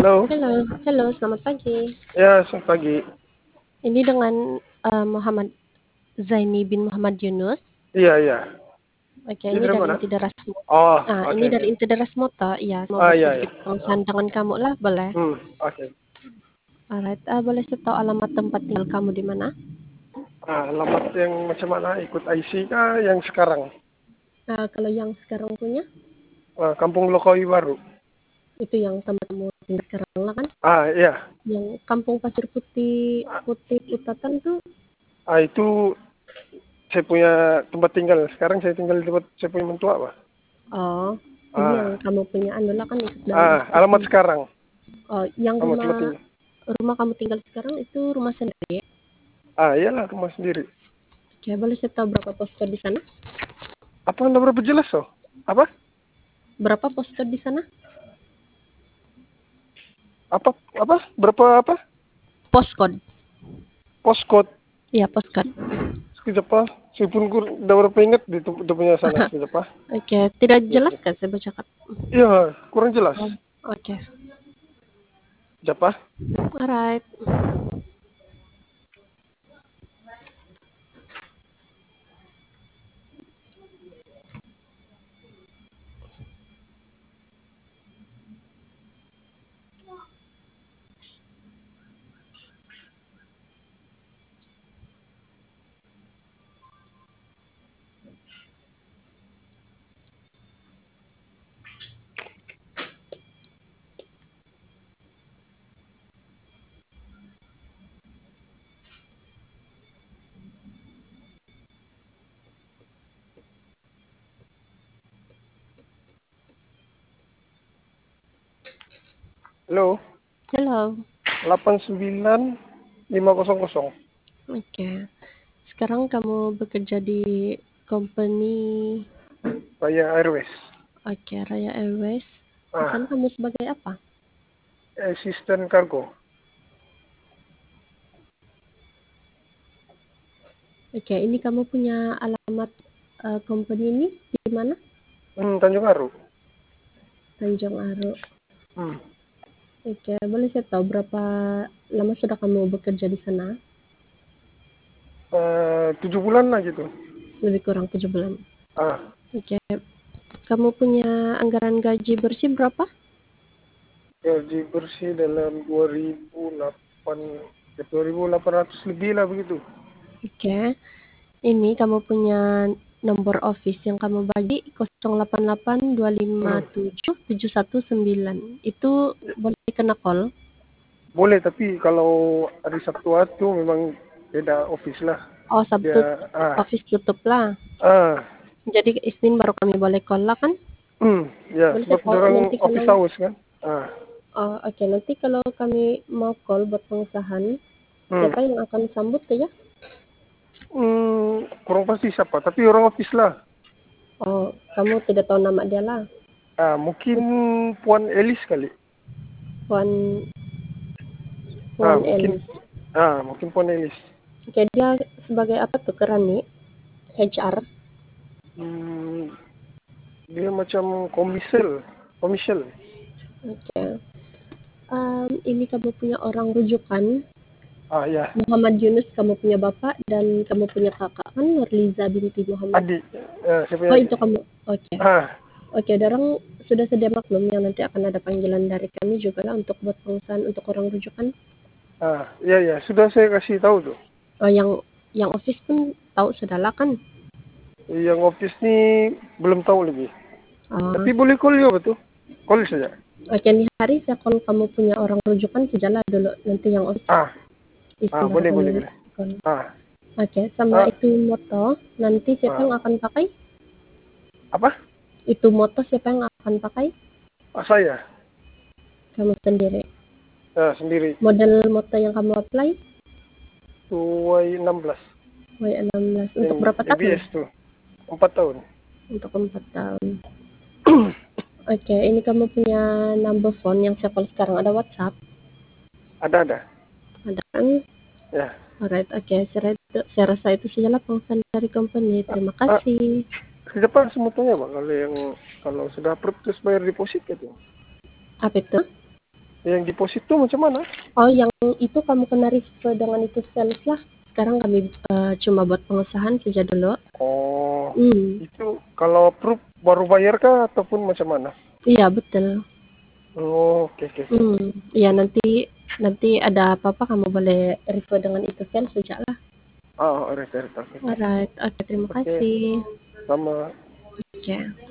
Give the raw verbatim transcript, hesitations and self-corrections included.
Halo. Halo, halo, selamat pagi. Ya, selamat pagi. Ini dengan uh, Muhammad Zaini bin Muhammad Yunus. Iya, iya. Oke, Ini ini dari dari mana? Intideras. Oh, Ah, oke, ini oke. dari Intideras Moto. Iya, mau Ah, buat iya, iya. sedikit pengsahan dengan kamu lah, boleh? Hmm, oke. Alright, ah, boleh saya tahu alamat tempat tinggal kamu di mana? Ah, alamat yang macam mana? Ikut I C kah yang sekarang? Ah, kalau yang sekarang punya, Ah, Kampung Lokawi Baru. itu yang tempat kamu tinggal sekarang lah kan? Ah, iya. Yang Kampung Pasir Putih, Ah, Putih Utatan tuh? ah, itu saya punya tempat tinggal. Sekarang saya tinggal di tempat saya punya mentua, Pak. Oh, ini yang Ah, kamu punya anu lah kan ikut dalam ah, alamat S P P. sekarang. Oh, yang Alamat tempat rumah tinggal. rumah kamu tinggal sekarang itu rumah sendiri? Ah, iyalah rumah sendiri. Oke, boleh saya tahu berapa postcode di sana? Apa anda berapa jelas, oh? Apa? Berapa postcode di sana? Apa? Apa? Berapa apa? Postcode. Postcode. Iya, postcode. Sekejap, Pak. Saya pun kur- udah berapa ingat di tempat punya sana. Sekejap, Pak. Oke, tidak Iya, jelas sekejap. kan saya bacakan? Iya, kurang jelas. Oh, oke. Sekejap, Pak. Alright. Halo. Hello. delapan sembilan lima nol nol. Oke. Sekarang kamu bekerja di company Raya Airways. Oke, Raya Airways. Di Ah, sana kamu sebagai apa? asisten kargo. Oke, ini kamu punya alamat uh, company ini di mana? Hmm, Tanjung Aru. Tanjung Aru. Hmm. Oke, boleh saya tahu berapa lama sudah kamu bekerja di sana? Uh, tujuh bulan lah gitu. Lebih kurang tujuh bulan. Ah, Oke, kamu punya anggaran gaji bersih berapa? gaji bersih dalam dua ribu delapan, dua ribu delapan ratus lebih lah begitu. Oke, ini kamu punya nomor office yang kamu bagi nol delapan delapan dua lima Hmm. tujuh tujuh satu sembilan. Itu boleh kena call? Boleh, tapi kalau hari Sabtu itu memang beda office lah. Oh, Sabtu Ya, ah, office tutup lah. ah, Jadi Isnin baru kami boleh call lah kan? hmm, ya, Boleh saya sebab tahu orang nanti office kalau hours kan. Ah, oh, oke, okay. Nanti kalau kami mau call buat pengesahan, hmm. siapa yang akan sambut ya? Hmm, kurang pasti siapa, tapi orang office lah. Oh, kamu tidak tahu nama dia lah. Ah, mungkin Puan Elis kali. Puan Ah, Puan mungkin. Elis. Ah, mungkin Puan Elis. Oke, dia sebagai apa tuh kerani? H R. Hmm, dia macam komisel, komisel. Oke. Um, ini kamu punya orang rujukan. Ah, ya. Muhammad Yunus kamu punya bapak dan kamu punya kakak kan Nurliza binti Muhammad. Adik. Eh, saya punya Oh, adik. itu kamu. Oke. Ah, Oke, dorong sudah sedia maklum yang nanti akan ada panggilan dari kami juga lah untuk buat pengesahan untuk orang rujukan. ah, ya, ya. Sudah saya kasih tahu tuh. Oh, yang yang office pun tahu sudah lah kan? Yang office ni belum tahu lagi. Oh, Tapi boleh call juga betul. Call saja. oke, nih hari saya kalau kamu punya orang rujukan sejalan dulu nanti yang office Ah, ah, Isnin baru boleh, kami boleh, boleh. call. Ah, Oke, sama ah, itu moto nanti siapa ah. yang akan pakai? Apa? Itu moto siapa yang akan pakai? Ah, saya. Kamu sendiri. Ah, sendiri. Model moto yang kamu apply? Y enam belas. Y enam belas. Untuk Yang berapa A B tahun? S tuh. Empat tahun. Untuk empat tahun. Oke, ini kamu punya number phone yang saya call sekarang ada WhatsApp? Ada, ada. Ada kan? Ya. Alright, oke. Saya, saya rasa itu sajalah pengesahan dari company. Terima Ah, kasih. ke depan semuanya, Pak. Kalau yang kalau sudah approve terus bayar deposit gitu. Apa itu? Yang deposit tuh macam mana? Oh, yang itu kamu kena refer dengan itu sales lah. Sekarang kami uh, cuma buat pengesahan saja dulu. Oh, Hmm. itu kalau approve baru bayar kah ataupun macam mana? Iya, betul. Oh, oke oke oke. Hmm. Iya, nanti nanti ada apa-apa kamu boleh refer dengan itu sales saja lah. Ah, alright, alright, oke. Alright, oke, terima Oke, kasih. sama. Oke.